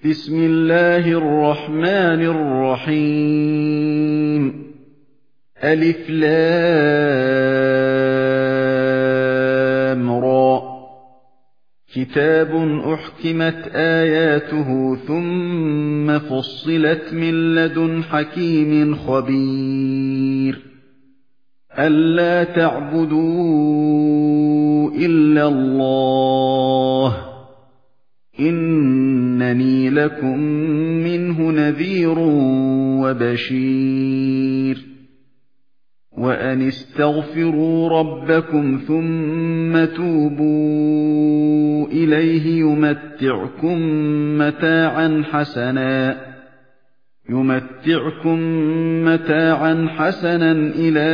بسم الله الرحمن الرحيم ألف لام را كتاب أحكمت آياته ثم فصلت من لدن حكيم خبير ألا تعبدوا إلا الله إنني لكم منه نذير وبشير وأن استغفروا ربكم ثم توبوا إليه يمتعكم متاعا حسنا إلى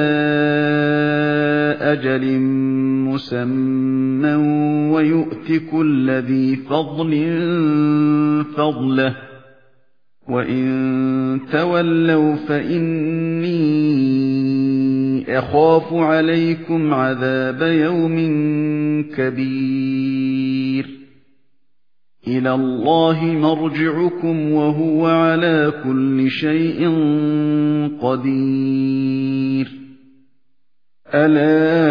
أجل مسمى ويؤت كل ذي فضل فضله وإن تولوا فإني أخاف عليكم عذاب يوم كبير إلى الله مرجعكم وهو على كل شيء قدير ألا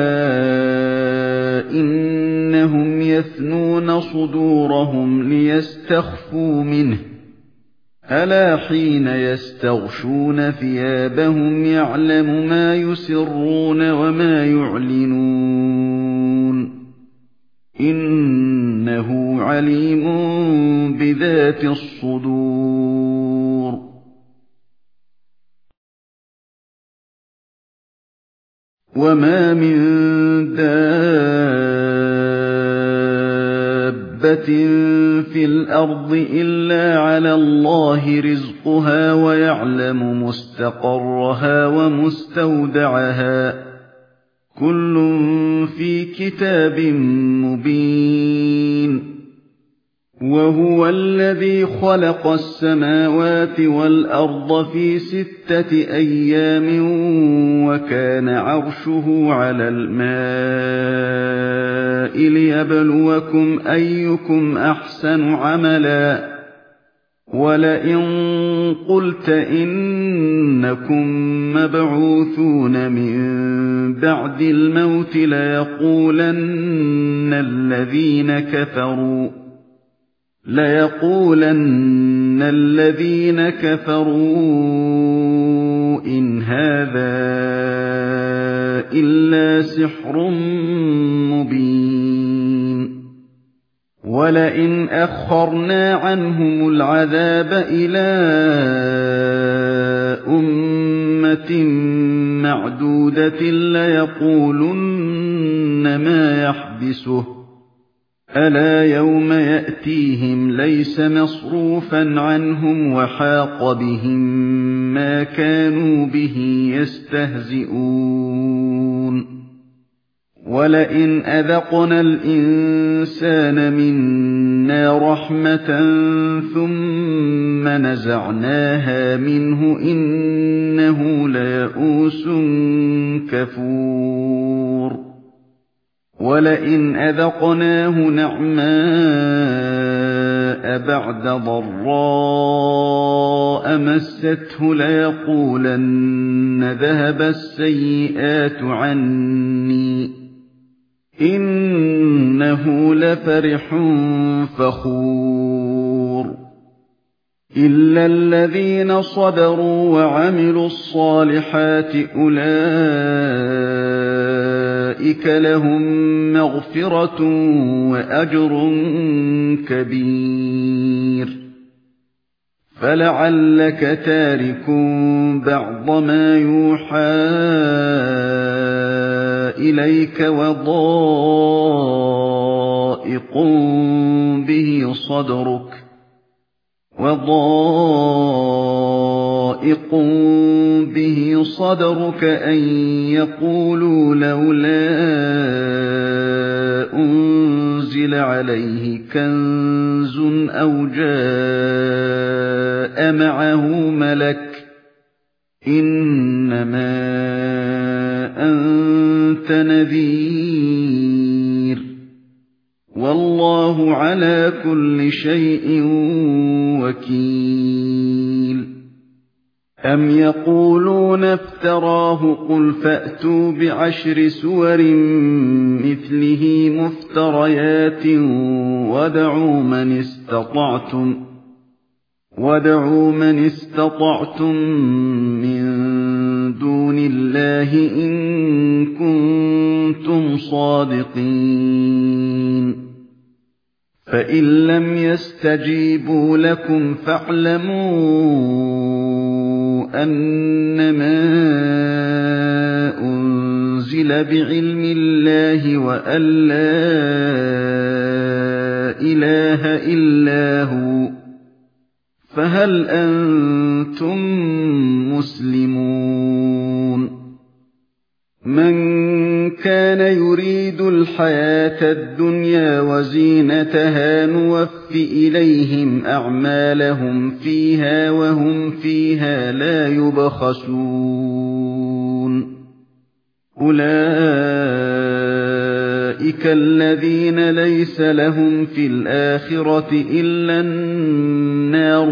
إنهم يثنون صدورهم ليستخفوا منه ألا حين يستغشون ثيابهم يعلم ما يسرون وما يعلنون إنه عليم بذات الصدور وما من دابة في الأرض إلا على الله رزقها ويعلم مستقرها ومستودعها كل في كتاب مبين وهو الذي خلق السماوات والأرض في 6 أيام وكان عرشه على الماء ليبلوكم أيكم أحسن عملا ولئن قلت إنكم مبعوثون من بعد الموت ليقولن الذين كفروا إن هذا إلا سحر مبين ولئن أخرنا عنهم العذاب إلى أمة معدودة ليقولن ما يحبسه ألا يوم يأتيهم ليس مصروفا عنهم وحاق بهم ما كانوا به يستهزئون ولئن أذقنا الإنسان منا رحمة ثم نزعناها منه إنه ليئوس كفور ولئن أذقناه نعماء بعد ضراء مسته ليقولن ذهب السيئات عني إنه لفرح فخور إلا الذين صبروا وعملوا الصالحات أولئك لهم مغفرة وأجر كبير فلعلك تارك بعض ما يوحى إليك وضائق به صدرك أن يقولوا لولا أنزل عليه كنز أو جاء معه ملك إنما أنت نذير والله على كل شيء وكيل أم يقولون افتراه قل فأتوا بعشر سور مثله مفتريات وادعوا من استطعتم من دون الله إن كنتم صادقين فإن لم يستجيبوا لكم فاعلموا أنما أنزل بعلم الله وأن لا إله إلا هو فهل أنتم مسلمون من كان يريد الحياة الدنيا وزينتها نوف إليهم أعمالهم فيها وهم فيها لا يبخسون أولئك الذين ليس لهم في الآخرة إلا النار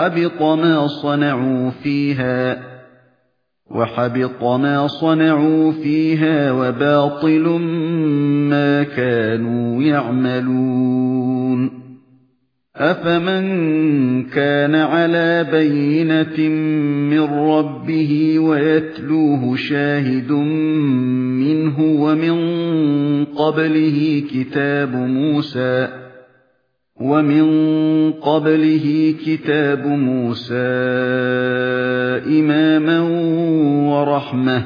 وحبط ما صنعوا فيها وباطل ما كانوا يعملون أفمن كان على بينة من ربه ويتلوه شاهد منه ومن قبله كتاب موسى إماما ورحمة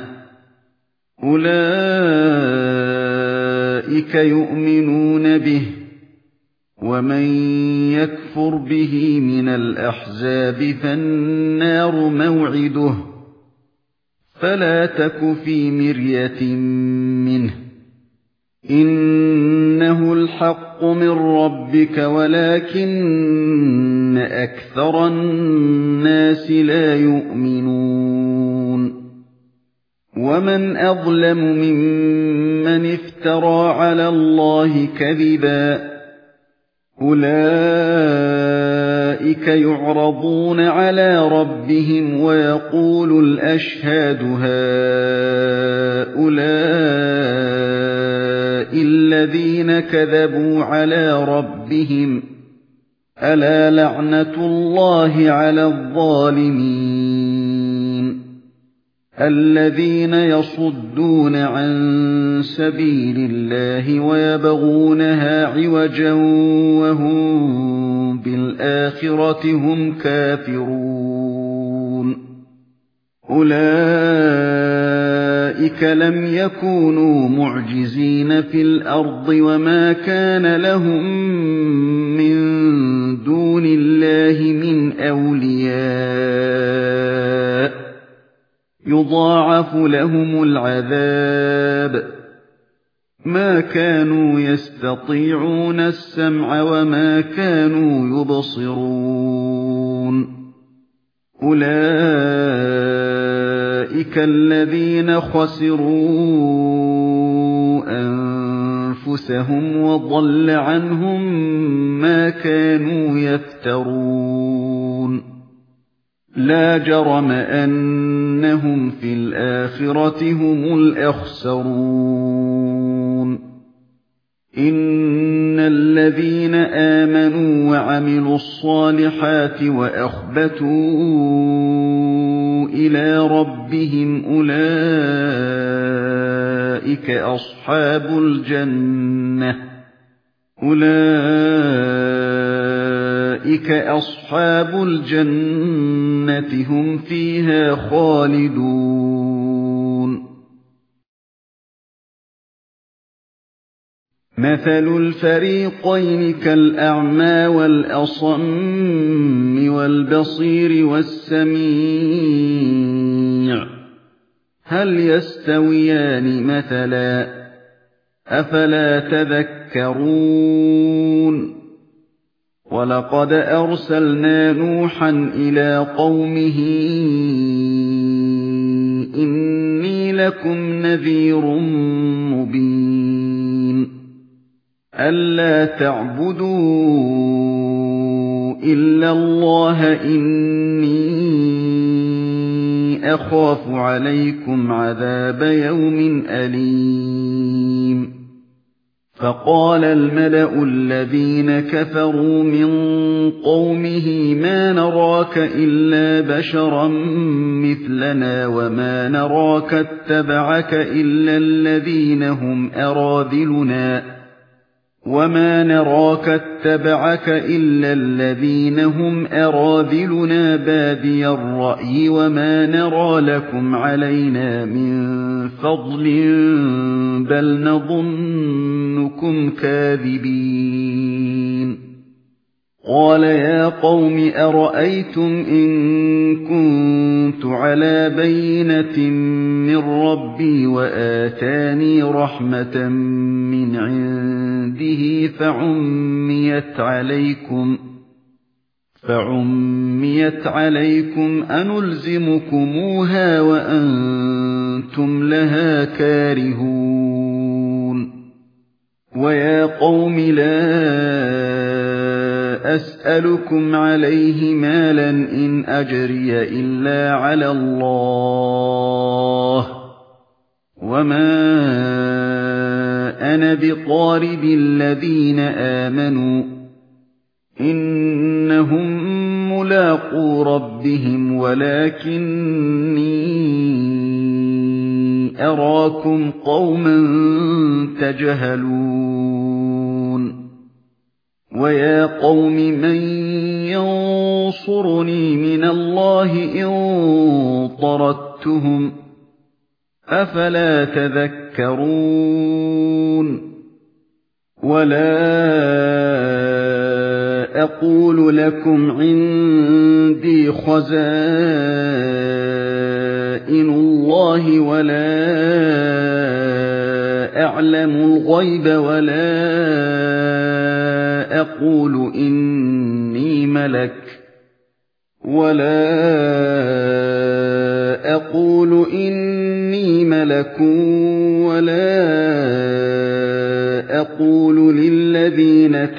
أولئك يؤمنون به ومن يكفر به من الأحزاب فالنار موعده فلا تك في مرية منه إنه الحق من ربك ولكن أكثر الناس لا يؤمنون ومن أظلم ممن افترى على الله كذبا أولئك يعرضون على ربهم ويقول الأشهاد هؤلاء الذين كذبوا على ربهم ألا لعنة الله على الظالمين الذين يصدون عن سبيل الله ويبغونها عوجا وهم بالآخرة هم كافرون أولئك لم يكونوا معجزين في الأرض وما كان لهم من دون الله من أولياء يضاعف لهم العذاب ما كانوا يستطيعون السمع وما كانوا يبصرون أولئك الذين خسروا أنفسهم وضل عنهم ما كانوا يفترون لا جرم أنهم في الآخرة هم الأخسرون إن الذين آمنوا وعملوا الصالحات وأخبتوا إلى ربهم أولئك أصحاب الجنة هم فيها خالدون مثل الفريقين كالأعمى والأصم والبصير والسميع هل يستويان مثلا أفلا تذكرون ولقد أرسلنا نوحا إلى قومه إني لكم نذير مبين ألا تعبدوا إِلَّا اللَّهَ إِنِّي أَخَافُ عَلَيْكُمْ عَذَابَ يَوْمٍ أَلِيمٍ فَقَالَ الْمَلَأُ الَّذِينَ كَفَرُوا مِن قَوْمِهِ مَا نَرَاكَ إِلَّا بَشَرًا مِثْلَنَا وَمَا نَرَاكَ اتَّبَعَكَ إِلَّا الَّذِينَ هُمْ أَرَاذِلُنَا بَادِيَ الرَّأْيِ وَمَا نَرَىٰ لَكُمْ عَلَيْنَا مِن فَضْلٍ بَلْ نَظُنُّكُمْ كَاذِبِينَ قَالَ يَا قَوْمِ أَرَأَيْتُمْ إِن كُنتُ عَلَىٰ بَيِّنَةٍ مِّن رَّبِّي وَآتَانِي رَحْمَةً مِّنْ عِندِهِ فَعُمِّيَتْ عَلَيْكُمْ أَنُلْزِمُكُمُوهَا وَأَنتُمْ لَهَا كَارِهُونَ وَيَا قَوْمِ لَا أَسْأَلُكُمْ عَلَيْهِ مَالًا إِنْ أَجْرِيَ إِلَّا عَلَى اللَّهِ وَمَا أَنَا بِطَارِدِ الَّذِينَ آمَنُوا إِنَّهُم مُّلَاقُو رَبِّهِمْ وَلَٰكِنِّي أَرَاكُمْ قَوْمًا تَجْهَلُونَ وَيَا قَوْمِ مَن يَنصُرُنِي مِنَ اللَّهِ إِن طَرَدتُّهُمْ ۚ أَفَلَا تَذَكَّرُونَ وَلَا أَقُولُ لَكُمْ عِندِي خَزَائِنُ اللَّهِ وَلَا أَعْلَمُ الْغَيْبَ وَلَا أَقُولُ إِنِّي مَلَكٌ وَلَا أَقُولُ لِلَّذِينَ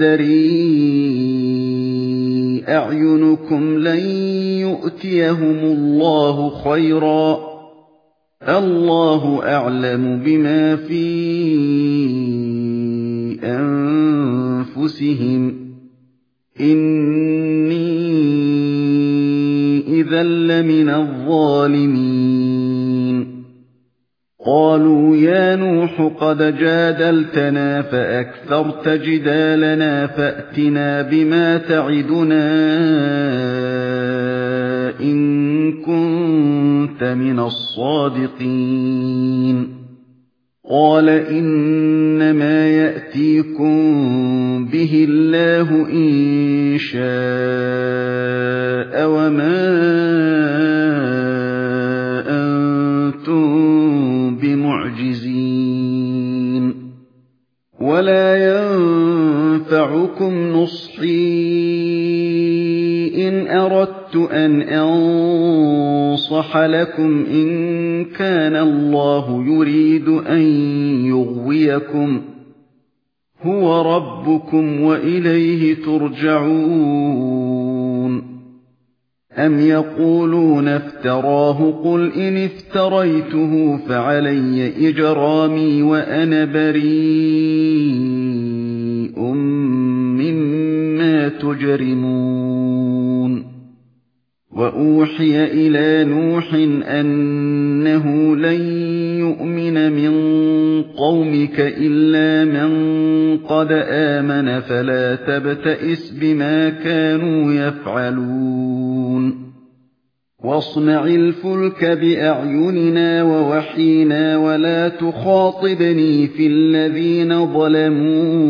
تَزْدَرِي أَعْيُنُكُمْ لَن يُؤْتِيَهُمُ اللَّهُ خَيْرًا ۖ اللَّهُ أَعْلَمُ بِمَا فِي أَنفُسِهِمْ ۖ إِنِّي إِذًا لَّمِنَ الظَّالِمِينَ قَالُوا يَا نُوحُ قَدْ جَادَلْتَنَا فَأَكْثَرْتَ جِدَالَنَا فَأْتِنَا بِمَا تَعِدُنَا إِن كُنتَ مِنَ الصَّادِقِينَ قَالَ إِنَّمَا يَأْتِيكُم بِهِ اللَّهُ إِن شَاءَ وَمَا أَنتُم بِمُعْجِزِينَ وَلَا يَنفَعُكُمْ نُصْحِي إِنْ أَرَدتُّ أَنْ أَنصَحَ لَكُمْ إِن كَانَ اللَّهُ يُرِيدُ أَن يُغْوِيَكُمْ ۚ هُوَ رَبُّكُمْ وَإِلَيْهِ تُرْجَعُونَ أَمْ يَقُولُونَ افْتَرَاهُ ۖ قُلْ إِنِ افْتَرَيْتُهُ فَعَلَيَّ إِجْرَامِي وَأَنَا بَرِيءٌ مِّمَّا تُجْرِمُونَ وَأُوحِيَ إِلَىٰ نُوحٍ أَنَّهُ لَن يُؤْمِنَ مِن قَوْمِكَ إِلَّا مَن قَدْ آمَنَ فَلَا تَبْتَئِسْ بِمَا كَانُوا يَفْعَلُونَ وَاصْنَعِ الْفُلْكَ بِأَعْيُنِنَا وَوَحْيِنَا وَلَا تُخَاطِبْنِي فِي الَّذِينَ ظَلَمُوا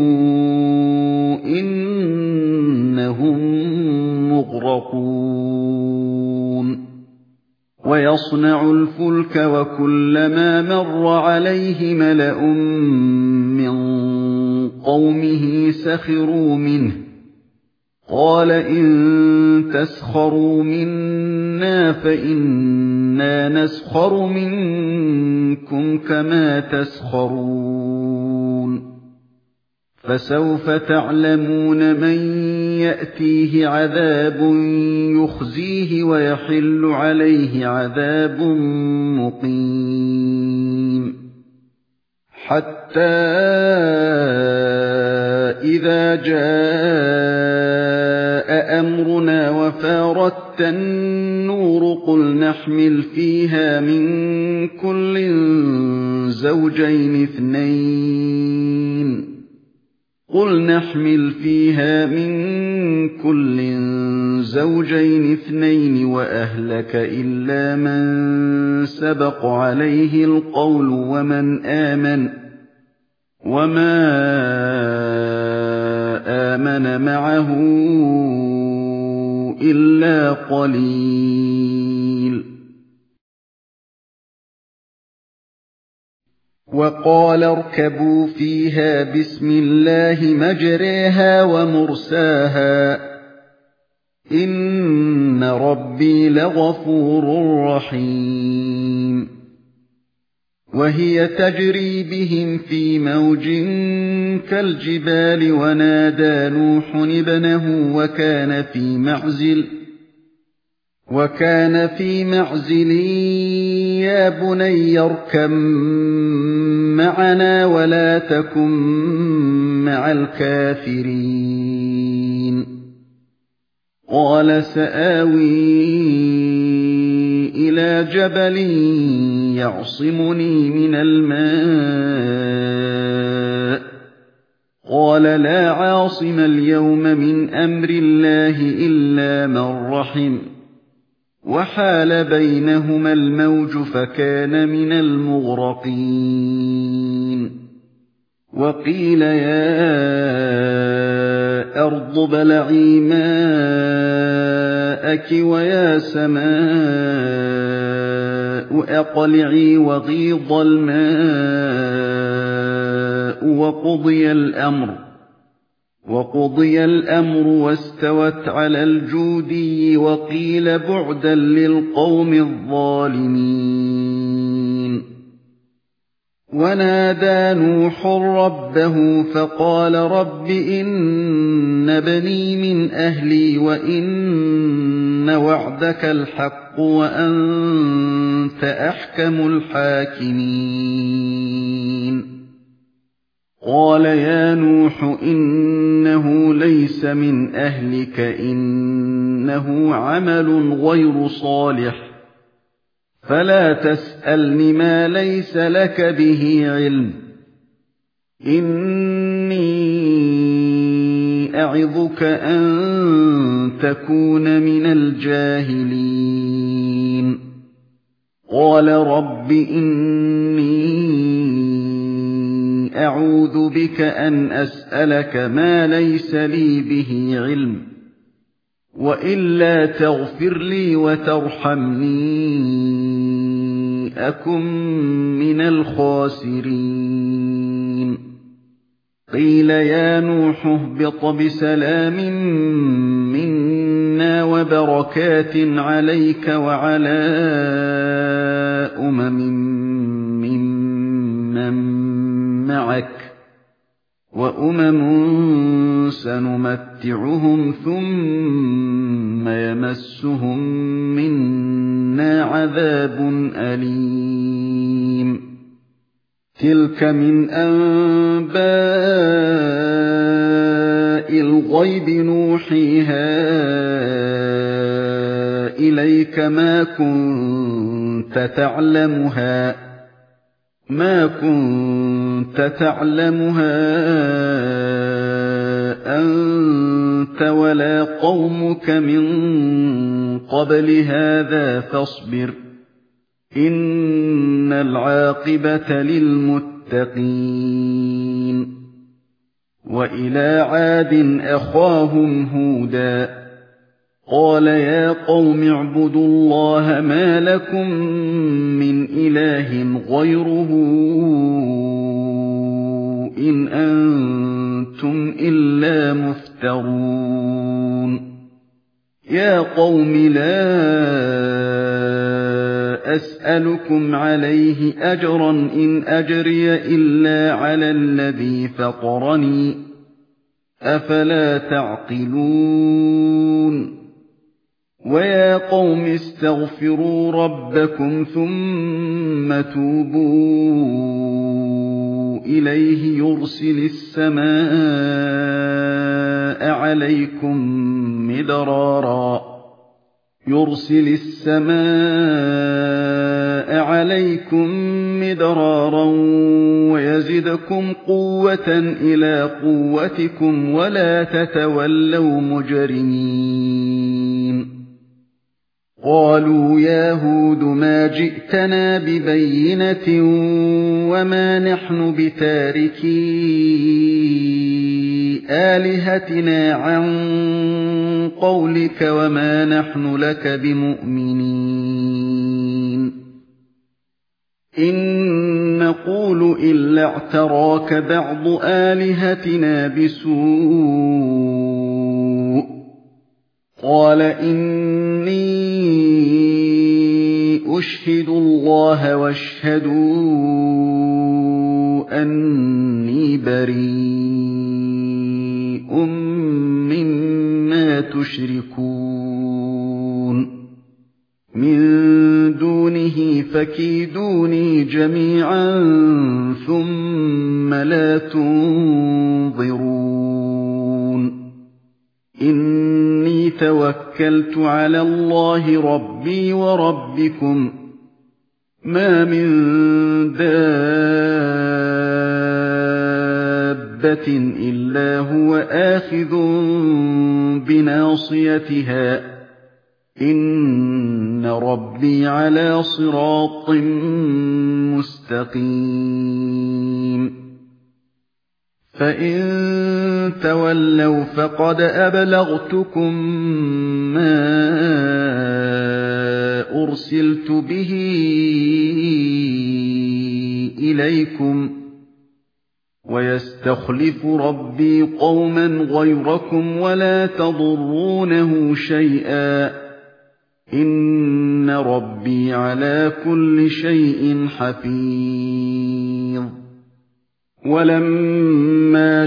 إِنَّهُم مُّغْرَقُونَ وَيَصْنَعُ الْفُلْكَ وَكُلَّمَا مَرَّ عَلَيْهِ مَلَأٌ مِّن قَوْمِهِ سَخِرُوا مِنْهُ قَالَ إِن تَسْخَرُوا مِنَّا فَإِنَّا نَسْخَرُ مِنكُمْ كَمَا تَسْخَرُونَ فَسَوْفَ تَعْلَمُونَ مَن يَأْتِيهِ عَذَابٌ يُخْزِيهِ وَيَحِلُّ عَلَيْهِ عَذَابٌ مُّقِيمٌ حَتَّىٰ إِذَا جَاءَ أَمْرُنَا وَفَارَتِ النُّورُ قُلْ نَحْمِلُ فِيهَا مِن كُلٍّ زَوْجَيْنِ اثْنَيْنِ وَأَهْلَكَ إِلَّا مَن سَبَقَ عَلَيْهِ الْقَوْلُ وَمَنْ آمَنَ وَمَا آمَنَ مَعَهُ إِلَّا قَلِيلٌ وَقَالَ ارْكَبُوا فِيهَا بِسْمِ اللَّهِ مَجْرَاهَا وَمُرْسَاهَا ۚ إِنَّ رَبِّي لَغَفُورٌ رَّحِيمٌ وَهِيَ تَجْرِي بِهِمْ فِي مَوْجٍ كَالْجِبَالِ وَنَادَىٰ نُوحٌ ابْنَهُ وَكَانَ فِي مَعْزِلٍ يَا بُنَيَّ ارْكَب مَّعَنَا وَلَا تَكُن مَّعَ الْكَافِرِينَ قَالَ سَآوِي إِلَىٰ جَبَلٍ يَعْصِمُنِي مِنَ الْمَاءِ ۚ قَالَ لَا عَاصِمَ الْيَوْمَ مِنْ أَمْرِ اللَّهِ إِلَّا مَن رَّحِمَ ۚ وَحَالَ بَيْنَهُمَا الْمَوْجُ فَكَانَ مِنَ الْمُغْرَقِينَ وَقِيلَ يَا أَرْضُ ابْلَعِي مَاءَكِ وَيَا سَمَاءُ أَقْلِعِي وَغِيضَ الْمَاءُ وَقُضِيَ الْأَمْرُ وَاسْتَوَتْ عَلَى الْجُودِيِّ وَقِيلَ بُعْدًا لِّلْقَوْمِ الظَّالِمِينَ وَنَادَىٰ نُوحٌ رَّبَّهُ فَقَالَ رَبِّ إِنَّ ابْنِي مِنْ أَهْلِي وَإِنَّ وَعْدَكَ الْحَقُّ وَأَنتَ أَحْكَمُ الْحَاكِمِينَ قَالَ يَا نُوحُ إِنَّهُ لَيْسَ مِنْ أَهْلِكَ ۖ إِنَّهُ عَمَلٌ غَيْرُ صَالِحٍ ۖ فَلَا تَسْأَلْنِ مَا لَيْسَ لَكَ بِهِ عِلْمٌ ۖ إِنِّي أَعِظُكَ أَن تَكُونَ مِنَ الْجَاهِلِينَ قَالَ رَبِّ إِنِّي أَعُوذُ بِكَ أَنْ أَسْأَلَكَ مَا لَيْسَ لِي بِهِ عِلْمٌ ۖ وَإِلَّا تَغْفِرْ لِي وَتَرْحَمْنِي أَكُن مِّنَ الْخَاسِرِينَ قِيلَ يَا نُوحُ اهْبِطْ بِسَلَامٍ مِّنَّا وَبَرَكَاتٍ عَلَيْكَ وَعَلَىٰ أُمَمٍ مِّمَّن مَّعَكَ ۚ وَأُمَمٌ سَنُمَتِّعُهُمْ ثُمَّ يَمَسُّهُم مِّنَّا عَذَابٌ أَلِيمٌ تِلْكَ مِنْ أَنبَاءِ الْغَيْبِ نُوحِيهَا إِلَيْكَ ۖ مَا كُنتَ تَعْلَمُهَا أَنتَ وَلَا قَوْمُكَ مِن قَبْلِ هَٰذَا ۖ فَاصْبِرْ ۖ إِنَّ الْعَاقِبَةَ لِلْمُتَّقِينَ وَإِلَىٰ عَادٍ أَخَاهُمْ هُودًا ۚ قَالَ يَا قَوْمِ اعْبُدُوا اللَّهَ مَا لَكُم مِّنْ إِلَٰهٍ غَيْرُهُ إِنْ أَنتُمْ إِلَّا مُفْتَرُونَ يَا قَوْمِ لَا أَسْأَلُكُمْ عَلَيْهِ أَجْرًا ۖ إِنْ أَجْرِيَ إِلَّا عَلَى الَّذِي فَطَرَنِي ۚ أَفَلَا تَعْقِلُونَ وَيَا قَوْمِ اسْتَغْفِرُوا رَبَّكُمْ ثُمَّ تُوبُوا إِلَيْهِ يُرْسِلِ السَّمَاءَ عَلَيْكُم مِّدْرَارًا وَيَزِدْكُمْ قُوَّةً إِلَىٰ قُوَّتِكُمْ وَلَا تَتَوَلَّوْا مُجْرِمِينَ قَالُوا يَا هُودُ مَا جِئْتَنَا بِبَيِّنَةٍ وَمَا نَحْنُ بِتَارِكِي آلِهَتِنَا عَن قَوْلِكَ وَمَا نَحْنُ لَكَ بِمُؤْمِنِينَ إِن نَّقُولُ إِلَّا اعْتَرَاكَ بَعْضُ آلِهَتِنَا بِسُوءٍ قَالَ إِنِّي أُشْهِدُ اللَّهَ وَاشْهَدُوا أَنِّي بَرِيءٌ مِّمَّا تُشْرِكُونَ مِن دُونِهِ فَكِيدُونِي جَمِيعًا ثُمَّ لَا تُنظِرُونِ إِنِّي تَوَكَّلْتُ عَلَى اللَّهِ رَبِّي وَرَبِّكُم مَّا مِن دَابَّةٍ إِلَّا هُوَ آخِذٌ بِنَاصِيَتِهَا ۚ إِنَّ رَبِّي عَلَىٰ صِرَاطٍ مُّسْتَقِيمٍ فَإِن تَوَلَّوْا فَقَدْ أَبْلَغْتُكُم مَّا أُرْسِلْتُ بِهِ إِلَيْكُمْ ۖ وَيَسْتَخْلِفُ رَبِّي قَوْمًا غَيْرَكُمْ وَلَا تَضُرُّونَهُ شَيْئًا ۚ إِنَّ رَبِّي عَلَىٰ كُلِّ شَيْءٍ حَفِيظٌ وَلَمَّا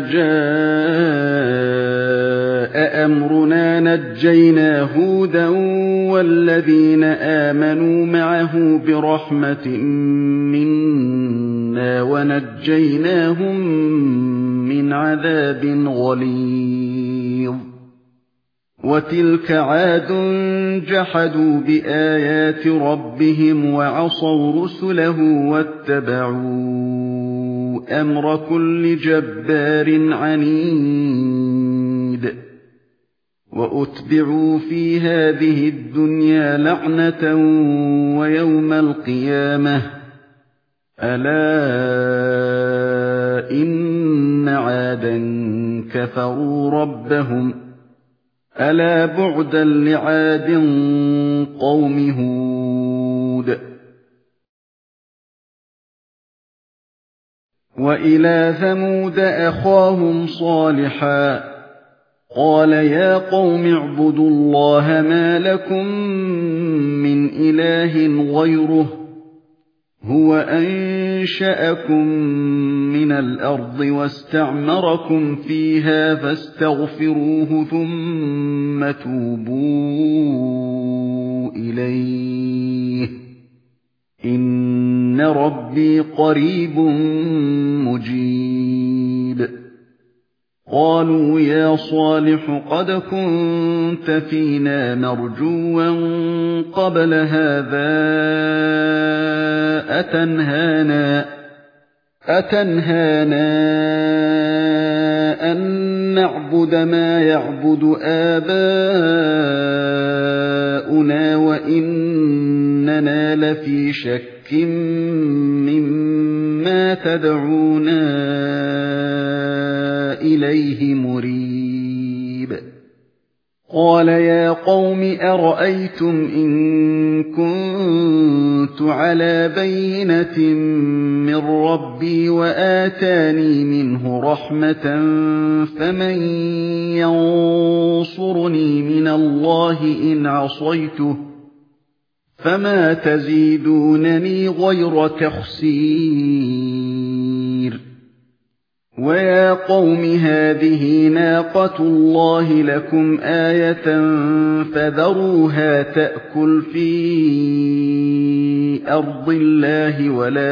جَاءَ أَمْرُنَا نَجَّيْنَا هُودًا وَالَّذِينَ آمَنُوا مَعَهُ بِرَحْمَةٍ مِّنَّا وَنَجَّيْنَاهُم مِّنْ عَذَابٍ غَلِيظٍ وَتِلْكَ عَادٌ جَحَدُوا بِآيَاتِ رَبِّهِمْ وَعَصَوْا رُسُلَهُ وَاتَّبَعُوا أَمْرَ كُلِّ جَبَّارٍ عَنِيدٍ وَأُتْبِعُوا فِي هَٰذِهِ الدُّنْيَا لَعْنَةً وَيَوْمَ الْقِيَامَةِ ۗ أَلَا إِنَّ عَادًا كَفَرُوا رَبَّهُمْ ۗ أَلَا بُعْدًا لِّعَادٍ قَوْمِ هُودٍ وَإِلَىٰ ثَمُودَ أَخَاهُمْ صَالِحًا ۗ قَالَ يَا قَوْمِ اعْبُدُوا اللَّهَ مَا لَكُم مِّنْ إِلَٰهٍ غَيْرُهُ ۖ هُوَ أَنشَأَكُم مِّنَ الْأَرْضِ وَاسْتَعْمَرَكُمْ فِيهَا فَاسْتَغْفِرُوهُ ثُمَّ تُوبُوا إِلَيْهِ ۚ إِنَّ رَبِّي قَرِيبٌ مُّجِيبٌ قَالُوا يَا صَالِحُ قَدْ كُنتَ فِينَا مَرْجُوًّا قَبْلَ هَٰذَا أَتَنْهَانَا أَن نَّعْبُدَ مَا يَعْبُدُ آبَاؤُنَا وَإِنَّنَا لَفِي شَكٍّ مِّمَّا تَدْعُونَا إِلَيْهِ مُرِيبٍ قَالَ يَا قَوْمِ أَرَأَيْتُمْ إِن كُنتُ عَلَىٰ بَيِّنَةٍ مِّن رَّبِّي وَآتَانِي مِنْهُ رَحْمَةً فَمَن يَنصُرُنِي مِنَ اللَّهِ إِنْ عَصَيْتُهُ ۖ فَمَا تَزِيدُونَنِي غَيْرَ تَخْسِيرٍ وَيَا قَوْمِ هَٰذِهِ نَاقَةُ اللَّهِ لَكُمْ آيَةً فَذَرُوهَا تَأْكُلْ فِي أَرْضِ اللَّهِ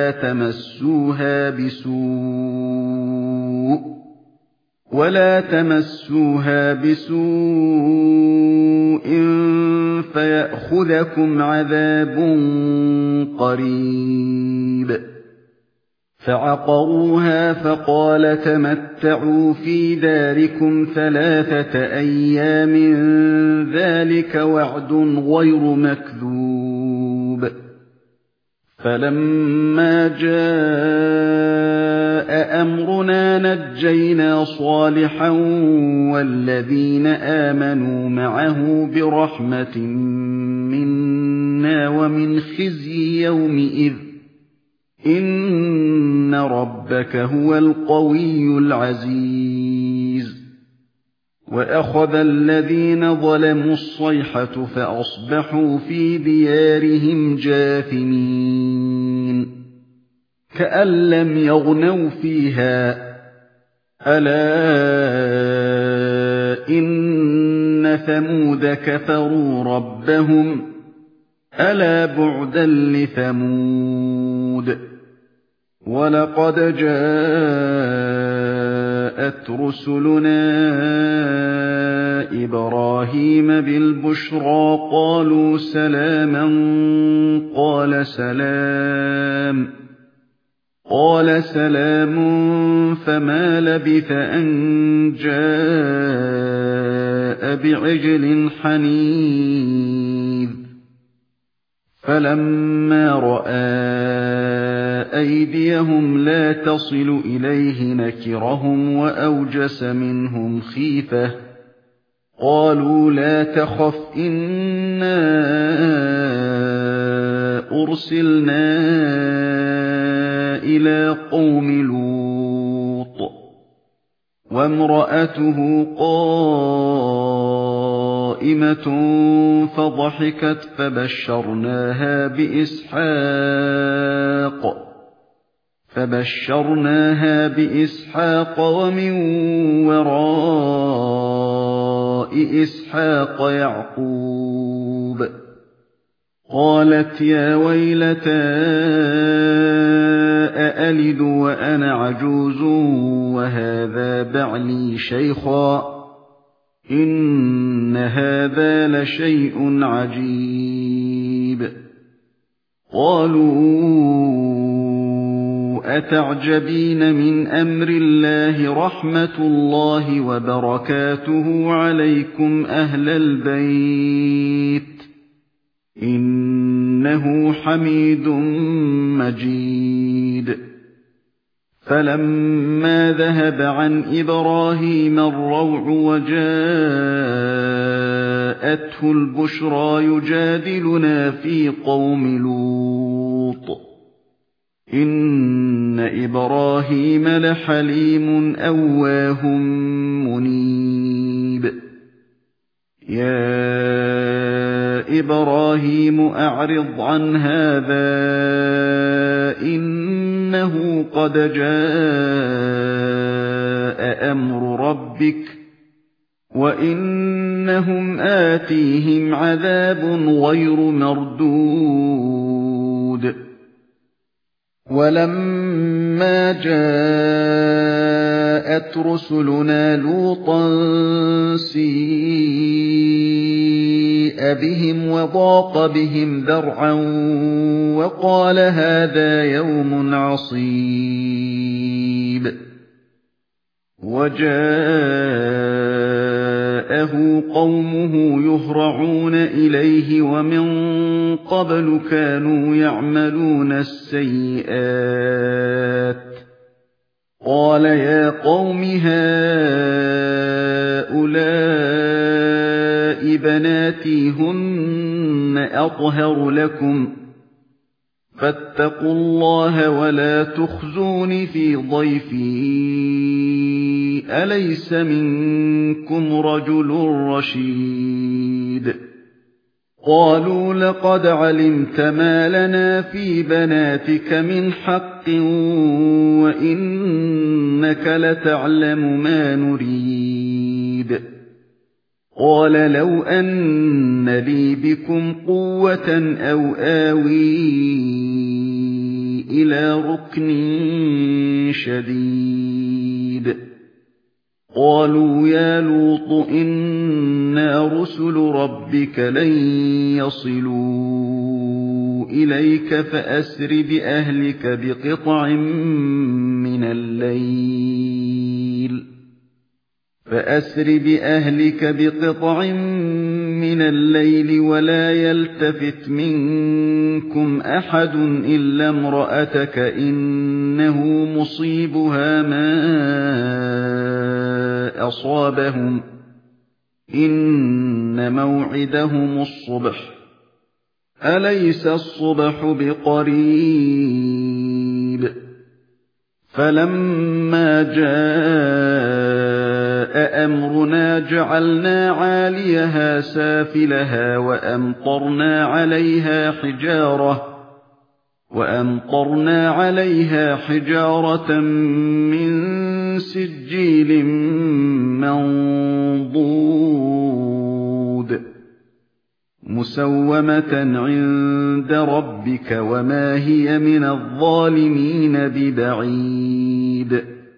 وَلَا تَمَسُّوهَا بِسُوءٍ فَيَأْخُذَكُمْ عَذَابٌ قَرِيبٌ فَعَقَرُوهَا فَقَالَ تَمَتَّعُوا فِي دَارِكُمْ 3 أَيَّامٍ ذَلِكَ وَعْدٌ غَيْرُ مَكْذُوبٍ فَلَمَّا جَاءَ أَمْرُنَا نَجَّيْنَا صَالِحًا وَالَّذِينَ آمَنُوا مَعَهُ بِرَحْمَةٍ مِّنَّا وَمِنْ خِزْيِ يَوْمِئِذٍ ۗ إِنَّ رَبَّكَ هُوَ الْقَوِيُّ الْعَزِيزُ وَأَخَذَ الَّذِينَ ظَلَمُوا الصَّيْحَةُ فَأَصْبَحُوا فِي دِيَارِهِمْ جَاثِمِينَ كَأَن لَّمْ يَغْنَوْا فِيهَا ۗ أَلَا إِنَّ ثَمُودَ كَفَرُوا رَبَّهُمْ ۗ أَلَا بُعْدًا لِّثَمُودَ وَلَقَدْ جَاءَتْ رُسُلُنَا إِبْرَاهِيمَ بِالْبُشْرَىٰ قَالُوا سَلَامًا قَالَ سَلَامٌ فَمَا لَبِثَ أَن جَاءَ بِعِجْلٍ حَنِيذٍ فَلَمَّا رَأَىٰ أَيْدِيَهُمْ لَا تَصِلُ إِلَيْهِ نَكِرَهُمْ وَأَوْجَسَ مِنْهُمْ خِيفَةً قَالُوا لَا تَخَفْ إِنَّا أُرْسِلْنَا إِلَىٰ قَوْمِ لُوطٍ وَامْرَأَتُهُ قَائِمَةٌ فَضَحِكَتْ فَبَشَّرْنَاهَا بِإِسْحَاقَ وَمِن وَرَاءِ إِسْحَاقَ يَعْقُوبَ قَالَتْ يَا وَيْلَتَا أَأَلِدُ وَأَنَا عَجُوزٌ وَهَٰذَا بَعْلِي شَيْخًا ۖ إِنَّ هَٰذَا لَشَيْءٌ عَجِيبٌ قَالُوا أَتَعْجَبِينَ مِنْ أَمْرِ اللَّهِ رَحْمَتُ اللَّهِ وَبَرَكَاتُهُ عَلَيْكُمْ أَهْلَ الْبَيْتِ إِنَّهُ حَمِيدٌ مَّجِيدٌ فَلَمَّا ذَهَبَ عَنْ إِبْرَاهِيمَ الرَّوْعُ وَجَاءَتْهُ الْبُشْرَىٰ يُجَادِلُنَا فِي قَوْمِ لُوطٍ إِنَّ إِبْرَاهِيمَ لَحَلِيمٌ أَوَّاهٌ مُّنِيبٌ يَا إِبْرَاهِيمُ أَعْرِضْ عَنْ هَٰذَا إِنَّهُ قَدْ جَاءَ أَمْرُ رَبِّكَ وَإِنَّهُمْ آتِيهِمْ عَذَابٌ غَيْرُ مَرْدُودٍ وَلَمَّا جَاءَتْ رُسُلُنَا لُوطًا سِيءَ بِهِمْ وَضَاقَ بِهِمْ ذَرْعًا وَقَالَ هَٰذَا يَوْمٌ عَصِيبٌ وَجَاءَهُ قَوْمُهُ يُهْرَعُونَ إِلَيْهِ وَمِن قَبْلُ كَانُوا يَعْمَلُونَ السَّيِّئَاتِ قَالَ يَا قَوْمِ هَٰؤُلَاءِ بَنَاتِي هُنَّ أَطْهَرُ لَكُمْ فَاتَّقُوا اللَّهَ وَلَا تُخْزُونِ فِي ضَيْفِي أَلَيْسَ مِنكُمْ رَجُلٌ رَّشِيدٌ قالوا لقد علمت ما لنا في بناتك من حق وإنك لتعلم ما نريد قال لو أن لي بكم قوة أو آوي إلى ركن شديد قالوا يا لوط إنا رسل ربك لن يصلوا إليك فأسر بأهلك بقطع من الليل ولا يلتفت منكم أحد إلا امرأتك إنه مصيبها ما أصابهم إن موعدهم الصبح أليس الصبح بقريب فلما جاء أمرنا جعلنا عاليها سافلها وأمطرنا عليها حجارة من سجيل منضود مسومة عند ربك وما هي من الظالمين ببعيد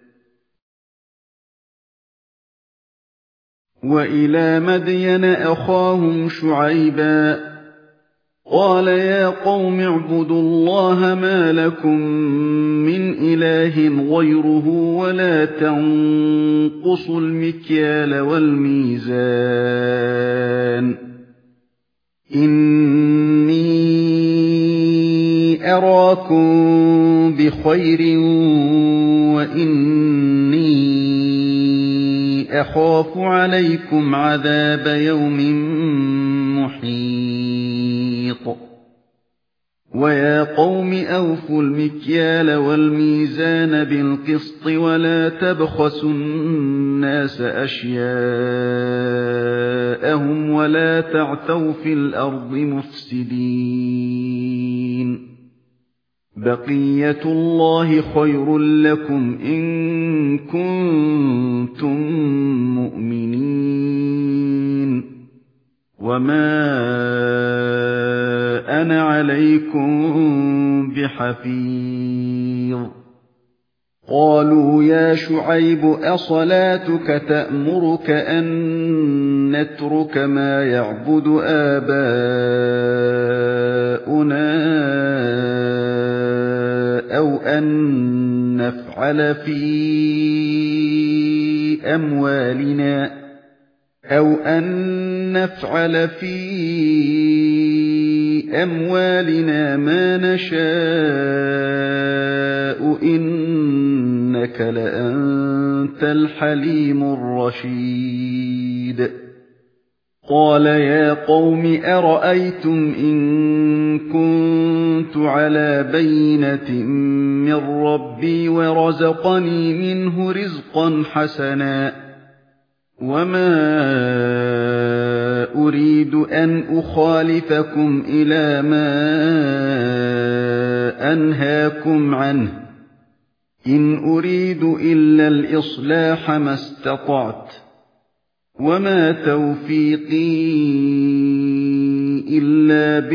وإلى مدين أخاهم شعيبا قال يا قوم اعبدوا الله ما لكم من إله غيره ولا تنقصوا المكيال والميزان إني أراكم بخير وإني أخاف عليكم عذاب يوم محيط ويا قوم أوفوا المكيال والميزان بالقسط ولا تبخسوا الناس أشياءهم ولا تعثوا في الأرض مفسدين بقية الله خير لكم إن كنتم مؤمنين وما أنا عليكم بحفيظ قالوا يا شعيب أصلاتك تأمرك أن نترك ما يعبد آباؤنا أو أن نفعل في أموالنا ما نشاء إنك لأنت الحليم الرشيد قال يا قوم أرأيتم إن كنت على بينة من ربي ورزقني منه رزقا حسنا وما أريد أن أخالفكم إلى ما أنهاكم عنه إن أريد إلا الإصلاح ما استطعت وما توفيقي إلا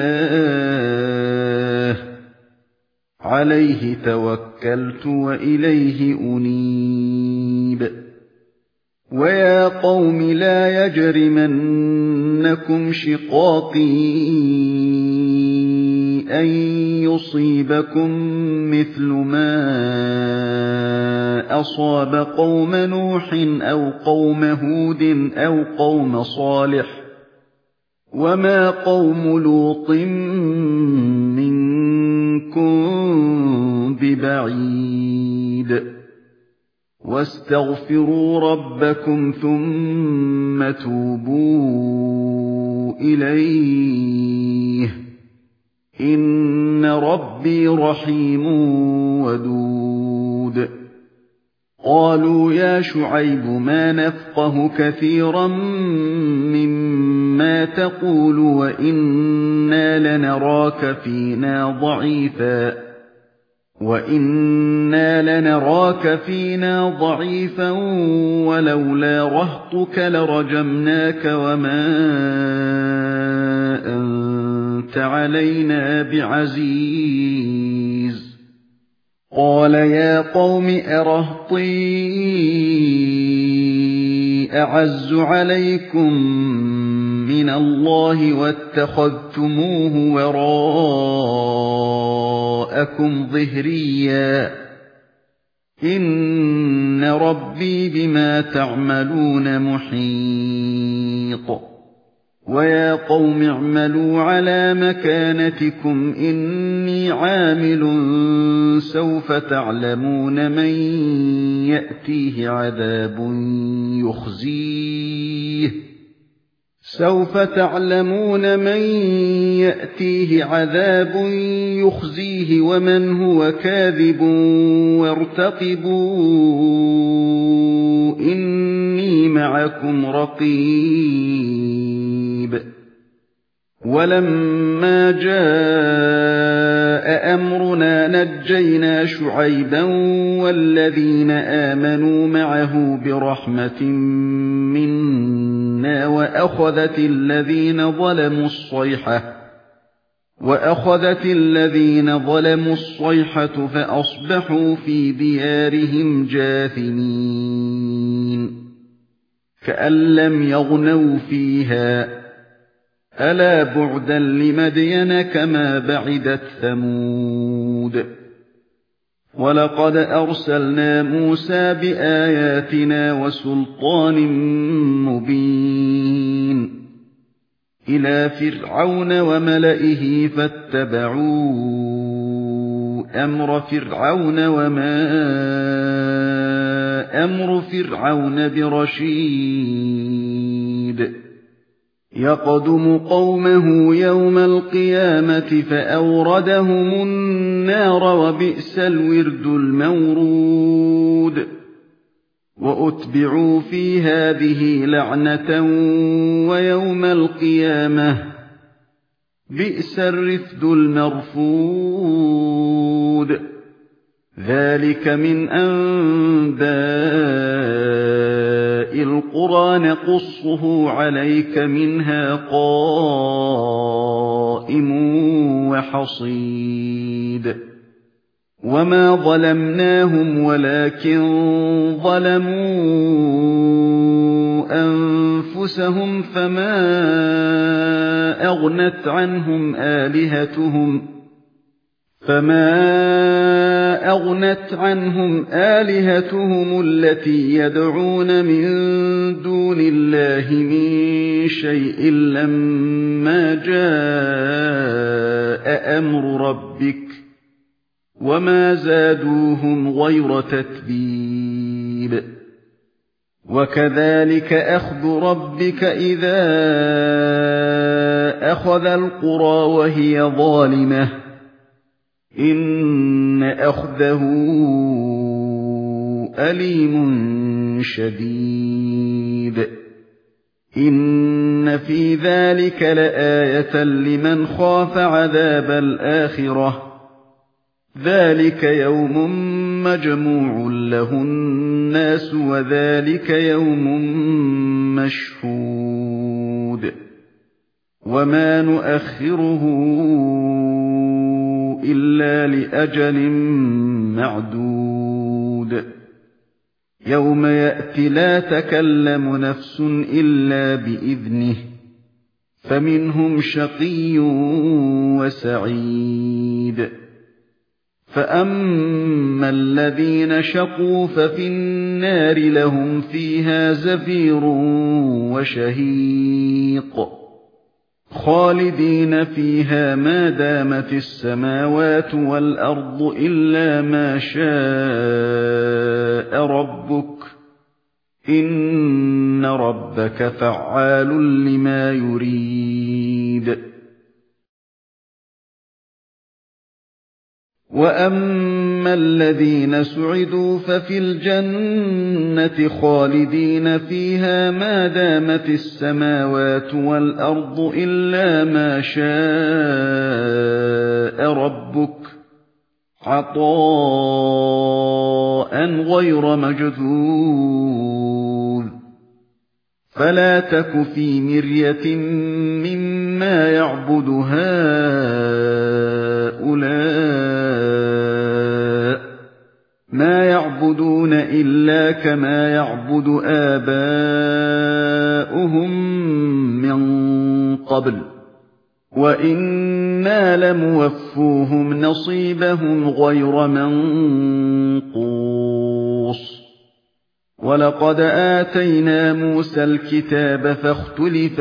بالله عليه توكلت وإليه أنيب ويا قوم لا يجرمنكم شقاقي أن يصيبكم مثل ما أصاب قوم نوح أو قوم هود أو قوم صالح وما قوم لوط منكم ببعيد واستغفروا ربكم ثم توبوا إليه إن ربي رحيم ودود قالوا يا شعيب ما نفقه كثيرا مما مَا تَقُولُ وَإِنَّا لَنَرَاكَ فِينَا ضَعِيفًا وَلَوْلَا رَهْطُكَ لَرَجَمْنَاكَ وَمَا أَنتَ عَلَيْنَا بِعَزِيزٍ قَالَ يَا قَوْمِ أَرَهْطِي أَعَزُّ عَلَيْكُم مِّنَ اللَّهِ وَاتَّخَذْتُمُوهُ وَرَاءَكُمْ ظِهْرِيًّا إِنَّ رَبِّي بِمَا تَعْمَلُونَ مُحِيطٌ وَيَا قَوْمِ اعْمَلُوا عَلَىٰ مَكَانَتِكُمْ إِنِّي عَامِلٌ سَوْفَ تَعْلَمُونَ مَن يَأْتِيهِ عَذَابٌ يُخْزِيهِ وَمَنْ هُوَ كَاذِبٌ وَارْتَقِبُوا إِنِّي مَعَكُمْ رَقِيبٌ وَلَمَّا جَاءَ أَمْرُنَا نَجَّيْنَا شُعَيْبًا وَالَّذِينَ آمَنُوا مَعَهُ بِرَحْمَةٍ مِّنَّا وَأَخَذَتِ الَّذِينَ ظَلَمُوا الصَّيْحَةُ فَأَصْبَحُوا فِي دِيَارِهِمْ جَاثِمِينَ كَأَن لَّمْ يَغْنَوْا فِيهَا أَلَا بُعْدًا لِّمَدْيَنَ كَمَا بَعِدَتْ ثَمُودُ وَلَقَدْ أَرْسَلْنَا مُوسَىٰ بِآيَاتِنَا وَسُلْطَانٍ مُّبِينٍ إِلَىٰ فِرْعَوْنَ وَمَلَئِهِ فَاتَّبَعُوا أَمْرَ فِرْعَوْنَ وَمَا أَمْرُ فِرْعَوْنَ بِرَشِيدٍ يَقْدُمُ قَوْمَهُ يَوْمَ الْقِيَامَةِ فَأَوْرَدَهُمُ النَّارَ وَبِئْسَ الْوِرْدُ الْمَوْرُودُ وَأُتْبِعُوا فِي هَٰذِهِ لَعْنَةً وَيَوْمَ الْقِيَامَةِ بِئْسَ الرِّفْدُ الْمَرْفُودُ ذَٰلِكَ مِنْ أَنبَاءِ الْقُرَىٰ نَقُصُّهُ عَلَيْكَ منها قَائِمٌ وَحَصِيدٌ وَمَا ظَلَمْنَاهُمْ وَلَٰكِن ظَلَمُوا أَنفُسَهُمْ فَمَا أَغْنَتْ عَنْهُمْ آلِهَتُهُمُ الَّتِي يَدْعُونَ مِن دُونِ اللَّهِ مِن شَيْءٍ لَّمَّا جَاءَ أَمْرُ رَبِّكَ وَمَا زَادُوهُمْ غَيْرَ تَتْبِيبٍ وَكَذَٰلِكَ أَخْذُ رَبِّكَ إِذَا أَخَذَ الْقُرَىٰ وَهِيَ ظَالِمَةٌ إِنَّ أَخْذَهُ أَلِيمٌ شَدِيدٌ إِنَّ فِي ذَٰلِكَ لَآيَةً لِّمَنْ خَافَ عَذَابَ الْآخِرَةِ ذَٰلِكَ يَوْمٌ مَّجْمُوعٌ لَّهُ النَّاسُ وَذَٰلِكَ يَوْمٌ مَّشْهُودٌ وَمَا نُؤَخِّرُهُ إِلَّا لِأَجَلٍ مَّعْدُودٍ يَوْمَ يَأْتِ لَا تَكَلَّمُ نَفْسٌ إِلَّا بِإِذْنِهِ فَمِنْهُمْ شَقِيٌّ وَسَعِيدٌ فَأَمَّا الَّذِينَ شَقُوا فَفِي النَّارِ لَهُمْ فِيهَا زَفِيرٌ وَشَهِيقٌ خَالِدِينَ فِيهَا مَا دَامَتِ السَّمَاوَاتُ وَالْأَرْضُ إِلَّا مَا شَاءَ رَبُّكَ إِنَّ رَبَّكَ فَعَّالٌ لِّمَا يُرِيدُ وَأَمَّا الَّذِينَ سُعِدُوا فَفِي الْجَنَّةِ خَالِدِينَ فِيهَا مَا دَامَتِ السَّمَاوَاتُ وَالْأَرْضُ إِلَّا مَا شَاءَ رَبُّكَ عَطَاءً غَيْرَ مَجْذُوذٍ فَلَا تَكُ فِي مِرْيَةٍ مِّمَّا يَعْبُدُ هَٰؤُلَاءِ مَا يَعْبُدُونَ إِلَّا كَمَا يَعْبُدُ آبَاؤُهُم مِّن قَبْلُ وَإِنَّا لَمُوَفُّوهُمْ نَصِيبَهُمْ غَيْرَ مَنقُوصٍ وَلَقَدْ آتَيْنَا مُوسَى الْكِتَابَ فَاخْتُلِفَ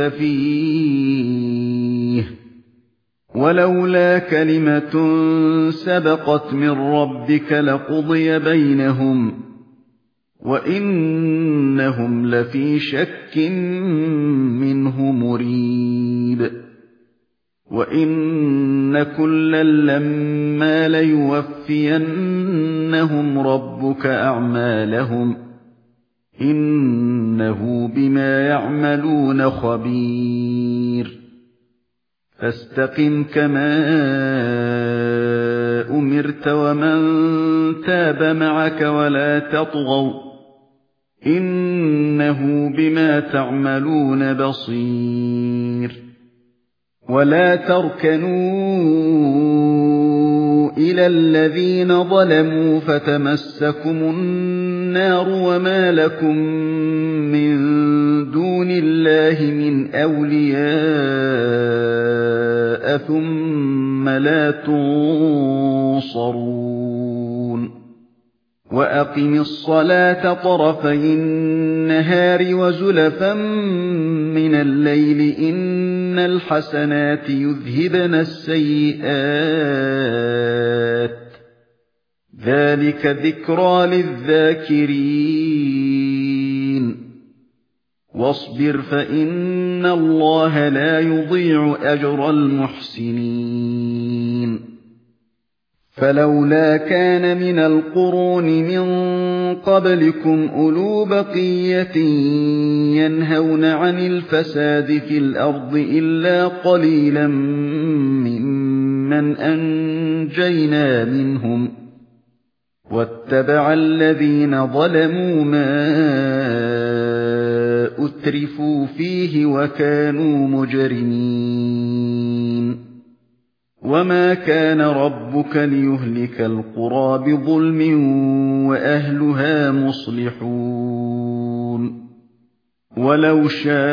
فِيهِ وَلَوْلَا كَلِمَةٌ سَبَقَتْ مِن رَّبِّكَ لَقُضِيَ بَيْنَهُمْ وَإِنَّهُمْ لَفِي شَكٍّ مِّنْهُ مُرِيبٍ وَإِنَّ كُلًّا لَّمَّا لَيُوَفِّيَنَّهُمْ رَبُّكَ أَعْمَالَهُمْ إِنَّهُ بِمَا يَعْمَلُونَ خَبِيرٌ فَاسْتَقِمْ كَمَا أُمِرْتَ وَمَن تَابَ مَعَكَ وَلَا تَطْغَوْا إِنَّهُ بِمَا تَعْمَلُونَ بَصِيرٌ وَلَا تَرْكَنُوا إِلَى الَّذِينَ ظَلَمُوا فَتَمَسَّكُمُ النَّارُ وَمَا لَكُم مِّن دُونِ اللَّهِ مِنْ أَوْلِيَاءَ ثُمَّ لَا تُنصَرُونَ وَأَقِمِ الصَّلَاةَ طَرَفَيِ النَّهَارِ وَزُلَفًا مِّنَ اللَّيْلِ إِنَّ الْحَسَنَاتِ يُذْهِبْنَ السَّيِّئَاتِ ذَلِكَ ذِكْرَىٰ لِلذَّاكِرِينَ وَاصْبِرْ فَإِنَّ اللَّهَ لَا يُضِيعُ أَجْرَ الْمُحْسِنِينَ فَلَوْلَا كَانَ مِنَ الْقُرُونِ مِن قَبْلِكُمْ أُولُو بَقِيَّةٍ يَنْهَوْنَ عَنِ الْفَسَادِ فِي الْأَرْضِ إِلَّا قَلِيلًا مِّمَّنْ أَنجَيْنَا مِنْهُمْ وَاتَّبَعَ الَّذِينَ ظَلَمُوا مَا أُتْرِفُوا فِيهِ وَكَانُوا مُجْرِمِينَ وَمَا كَانَ رَبُّكَ لِيُهْلِكَ الْقُرَىٰ بِظُلْمٍ وَأَهْلُهَا مُصْلِحُونَ وَلَوْ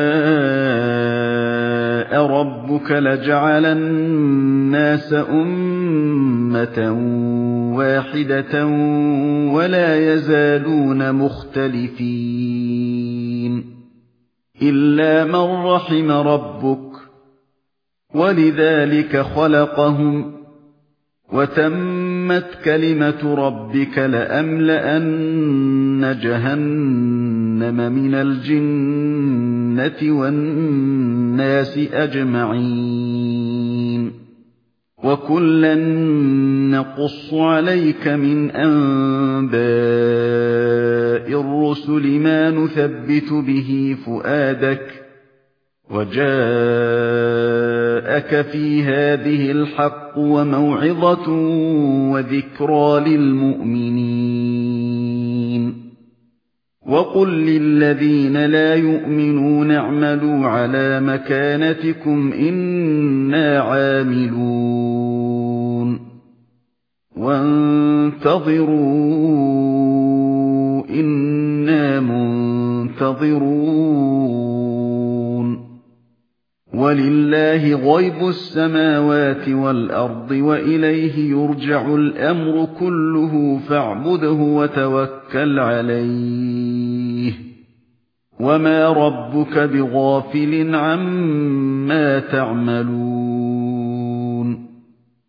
شَاءَ رَبُّكَ لَجَعَلَ النَّاسَ أُمَّةً وَاحِدَةً وَلَا يَزَالُونَ مُخْتَلِفِينَ إِلَّا مَن رَّحِمَ رَبُّكَ وَلِذَٰلِكَ خَلَقَهُمْ وَتَمَّتْ كَلِمَةُ رَبِّكَ لَأَمْلَأَنَّ جَهَنَّمَ مِنَ الْجِنَّةِ وَالنَّاسِ أَجْمَعِينَ وَكُلًّا نَّقُصُّ عَلَيْكَ مِنْ أَنبَاءِ الرُّسُلِ مَا نُثَبِّتُ بِهِ فُؤَادَكَ وَجَاءَكَ فِي هَٰذِهِ الْحَقُّ وَمَوْعِظَةٌ وَذِكْرَىٰ لِلْمُؤْمِنِينَ وَقُل لِّلَّذِينَ لَا يُؤْمِنُونَ اعْمَلُوا عَلَىٰ مَكَانَتِكُمْ إِنَّا عَامِلُونَ وَانتَظِرُوا إِنَّا مُنتَظِرُونَ وَلِلَّهِ غَيْبُ السَّمَاوَاتِ وَالْأَرْضِ وَإِلَيْهِ يُرْجَعُ الْأَمْرُ كُلُّهُ فَاعْبُدْهُ وَتَوَكَّلْ عَلَيْهِ وَمَا رَبُّكَ بِغَافِلٍ عَمَّا تَعْمَلُونَ